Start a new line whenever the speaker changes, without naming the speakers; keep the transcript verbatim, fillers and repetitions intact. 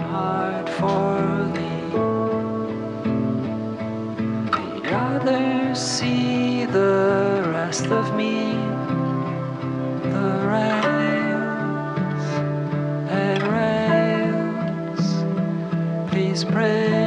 heart for thee. The others see the rest of me, the rails and rails. Please pray.